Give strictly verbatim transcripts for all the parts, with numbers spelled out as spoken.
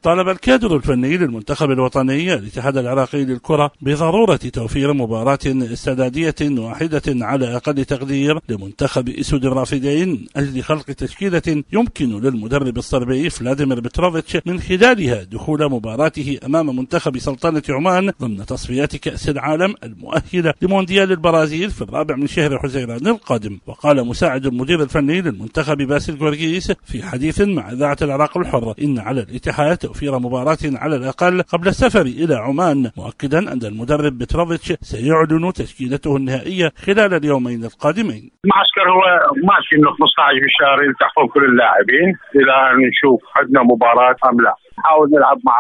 طالب الكادر الفني للمنتخب الوطني الاتحاد العراقي للكرة بضرورة توفير مباراة استعدادية واحدة على أقل تقدير لمنتخب أسود الرافدين من أجل خلق تشكيلة يمكن للمدرب الصربي فلاديمير بتروفيتش من خلالها دخول مباراته أمام منتخب سلطنة عمان ضمن تصفيات كأس العالم المؤهلة لمونديال البرازيل في الرابع من شهر حزيران القادم. وقال مساعد المدير الفني للمنتخب باسل غورغيس في حديث مع إذاعة العراق الحر إن على الاتحاد توفير مباراة على الأقل قبل السفر إلى عمان، مؤكدا أن المدرب بتروفيتش سيعلن تشكيلته النهائية خلال اليومين القادمين. المعسكر هو ماشي من خمسة عشر بالشهر يلتحقون كل اللاعبين إلى أن نشوف عندنا مباراة أم لا. نحاول نلعب مع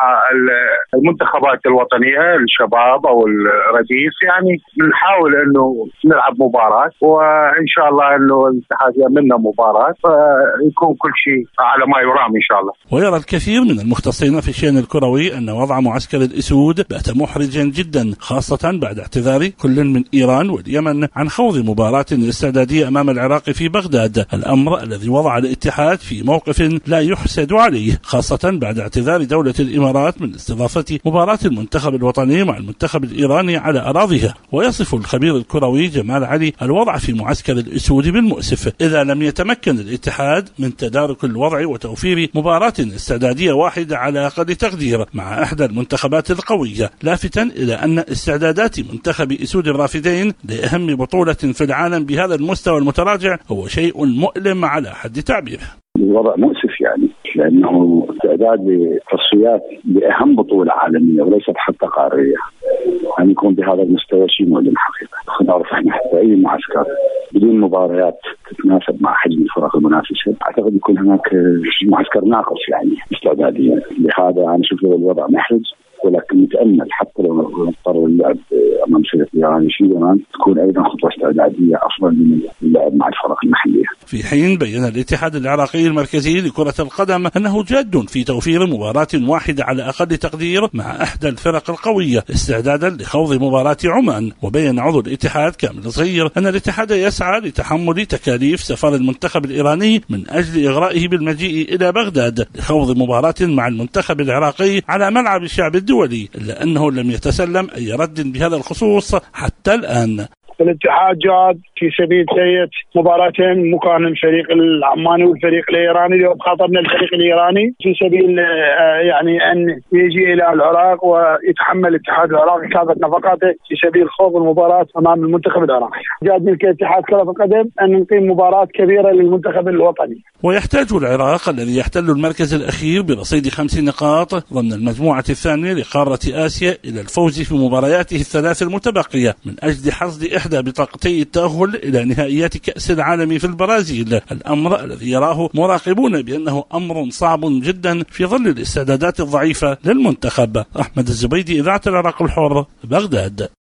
المنتخبات الوطنية الشباب أو الرديف، يعني نحاول إنه نلعب مباراة وإن شاء الله إنه الاتحاد يمنا مباراة فيكون كل شيء على ما يرام إن شاء الله. ويرى الكثير من المختصين في الشأن الكروي أن وضع معسكر الأسود بات محرجا جدا، خاصة بعد اعتذار كل من إيران واليمن عن خوض مباراة استعدادية أمام العراق في بغداد، الأمر الذي وضع الاتحاد في موقف لا يحسد عليه، خاصة بعد اعتذار دولة الإمارات من استضافة مباراة المنتخب الوطني مع المنتخب الإيراني على أراضيها. ويصف الخبير الكروي جمال علي الوضع في معسكر الأسود بالمؤسف إذا لم يتمكن الاتحاد من تدارك الوضع وتوفير مباراة استعدادية واحدة على أقل تقدير مع إحدى المنتخبات القوية، لافتا إلى أن استعدادات منتخب أسود الرافدين لأهم بطولة في العالم بهذا المستوى المتراجع هو شيء مؤلم على حد تعبيره. الوضع مؤسف يعني، لأنه استعداد لتصفيات لأهم بطولة عالمية وليست حتى قارية أن يكون بهذا المستوى شيء مؤلم حقيقة. نعرف احنا حتى أي معسكر بدون مباريات تتناسب مع حجم الفرق المنافسة أعتقد يكون هناك معسكر ناقص يعني استعداديا. لهذا أنا أشوف الوضع محرج، ولكن نتأمل حتى لو نضطر اللعب أمام فريق إيراني شيء كمان تكون أيضا خطوة استعدادية أفضل من اللعب مع الفرق المحلية. في حين بين الاتحاد العراقي المركزي لكرة القدم أنه جاد في توفير مباراة واحدة على أقل تقدير مع إحدى الفرق القوية استعدادا لخوض مباراة عمان. وبين عضو الاتحاد كامل صغير أن الاتحاد يسعى لتحمل تكاليف سفر المنتخب الإيراني من أجل إغرائه بالمجيء إلى بغداد لخوض مباراة مع المنتخب العراقي على ملعب الشعب الدولي، إلا أنه لم يتسلم أي رد بهذا الخصوص حتى الآن. الاتحاد جاد في سبيل تهيئة مباراتين مكان الفريق العماني والفريق الإيراني. اليوم خاطبنا الفريق الإيراني في سبيل يعني أن يجي إلى العراق ويتحمل الاتحاد العراقي كافة نفقاته في سبيل خوض المباراة أمام المنتخب العراقي. جاد من الاتحاد كرة القدم أن نقيم مباراة كبيرة للمنتخب الوطني. ويحتاج العراق الذي يحتل المركز الأخير برصيد خمس نقاط ضمن المجموعة الثانية لقارة آسيا إلى الفوز في مبارياته الثلاث المتبقية من أجل حصد إحدى بطاقتي التأهل إلى نهائيات كأس العالم في البرازيل، الأمر الذي يراه مراقبون بأنه أمر صعب جدا في ظل الاستعدادات الضعيفة للمنتخب. أحمد الزبيدي، إذاعة العراق الحر، بغداد.